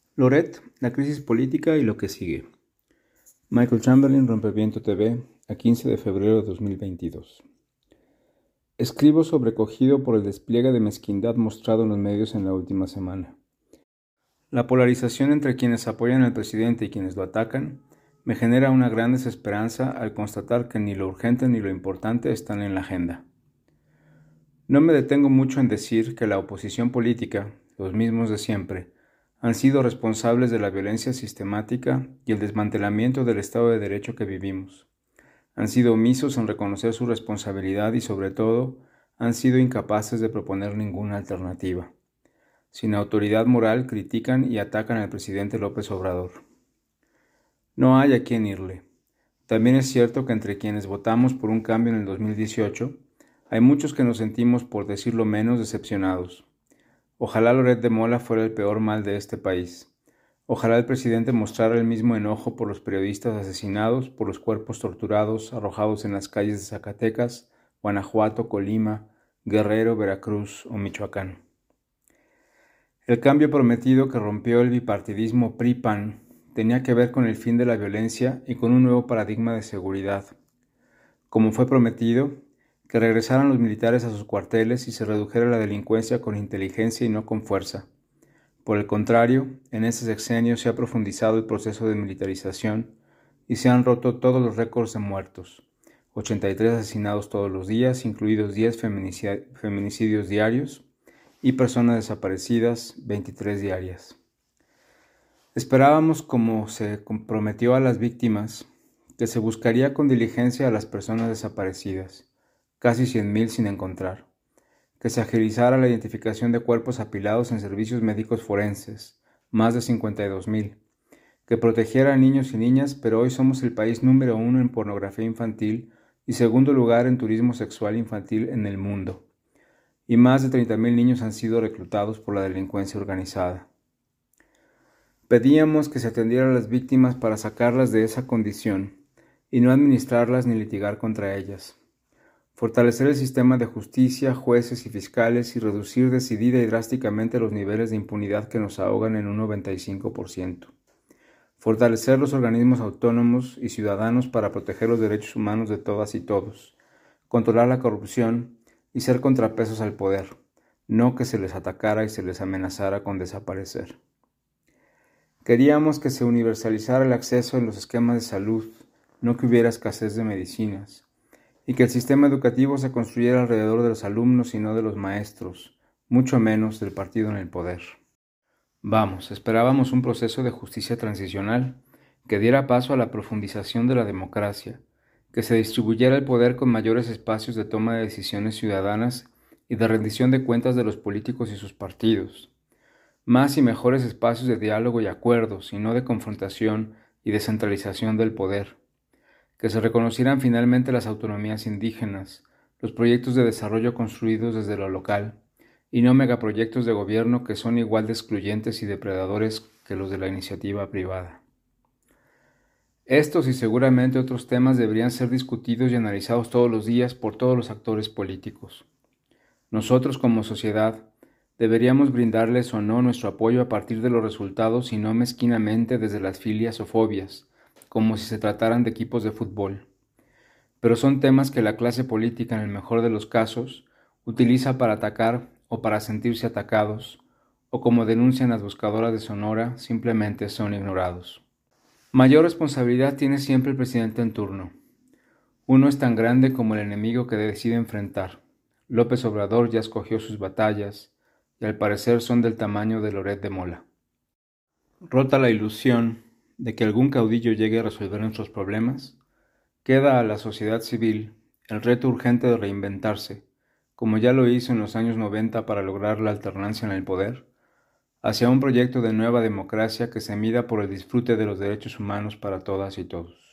Loret, la crisis política y lo que sigue. Michael Chamberlain, Rompeviento TV, a 15 de febrero de 2022. Escribo sobrecogido por el despliegue de mezquindad mostrado en los medios en la última semana. La polarización entre quienes apoyan al presidente y quienes lo atacan me genera una gran desesperanza al constatar que ni lo urgente ni lo importante están en la agenda. No me detengo mucho en decir que la oposición política, los mismos de siempre, han sido responsables de la violencia sistemática y el desmantelamiento del Estado de Derecho que vivimos. Han sido omisos en reconocer su responsabilidad y, sobre todo, han sido incapaces de proponer ninguna alternativa. Sin autoridad moral, critican y atacan al presidente López Obrador. No hay a quién irle. También es cierto que entre quienes votamos por un cambio en el 2018, hay muchos que nos sentimos, por decirlo menos, decepcionados. Ojalá Loret de Mola fuera el peor mal de este país. Ojalá el presidente mostrara el mismo enojo por los periodistas asesinados, por los cuerpos torturados arrojados en las calles de Zacatecas, Guanajuato, Colima, Guerrero, Veracruz o Michoacán. El cambio prometido que rompió el bipartidismo PRI-PAN tenía que ver con el fin de la violencia y con un nuevo paradigma de seguridad. Como fue prometido, que regresaran los militares a sus cuarteles y se redujera la delincuencia con inteligencia y no con fuerza. Por el contrario, en ese sexenio se ha profundizado el proceso de militarización y se han roto todos los récords de muertos, 83 asesinados todos los días, incluidos 10 feminicidios diarios, y personas desaparecidas, 23 diarias. Esperábamos, como se comprometió a las víctimas, que se buscaría con diligencia a las personas desaparecidas, casi 100,000 sin encontrar, que se agilizara la identificación de cuerpos apilados en servicios médicos forenses, más de 52,000, que protegiera a niños y niñas, pero hoy somos el país número 1 en pornografía infantil y segundo lugar en turismo sexual infantil en el mundo, y más de 30,000 niños han sido reclutados por la delincuencia organizada. Pedíamos que se atendiera a las víctimas para sacarlas de esa condición y no administrarlas ni litigar contra ellas. Fortalecer el sistema de justicia, jueces y fiscales y reducir decidida y drásticamente los niveles de impunidad que nos ahogan en un 95%. Fortalecer los organismos autónomos y ciudadanos para proteger los derechos humanos de todas y todos. Controlar la corrupción y ser contrapesos al poder, no que se les atacara y se les amenazara con desaparecer. Queríamos que se universalizara el acceso en los esquemas de salud, no que hubiera escasez de medicinas, y que el sistema educativo se construyera alrededor de los alumnos y no de los maestros, mucho menos del partido en el poder. Vamos, esperábamos un proceso de justicia transicional que diera paso a la profundización de la democracia, que se distribuyera el poder con mayores espacios de toma de decisiones ciudadanas y de rendición de cuentas de los políticos y sus partidos, más y mejores espacios de diálogo y acuerdos, y no de confrontación y descentralización del poder, que se reconocieran finalmente las autonomías indígenas, los proyectos de desarrollo construidos desde lo local, y no megaproyectos de gobierno que son igual de excluyentes y depredadores que los de la iniciativa privada. Estos y seguramente otros temas deberían ser discutidos y analizados todos los días por todos los actores políticos. Nosotros como sociedad deberíamos brindarles o no nuestro apoyo a partir de los resultados y no mezquinamente desde las filias o fobias, como si se trataran de equipos de fútbol. Pero son temas que la clase política, en el mejor de los casos, utiliza para atacar o para sentirse atacados, o como denuncian las buscadoras de Sonora, simplemente son ignorados. Mayor responsabilidad tiene siempre el presidente en turno. Uno es tan grande como el enemigo que decide enfrentar. López Obrador ya escogió sus batallas, y al parecer son del tamaño de Loret de Mola. Rota la ilusión de que algún caudillo llegue a resolver nuestros problemas, queda a la sociedad civil el reto urgente de reinventarse, como ya lo hizo en los años 90 para lograr la alternancia en el poder, hacia un proyecto de nueva democracia que se mida por el disfrute de los derechos humanos para todas y todos.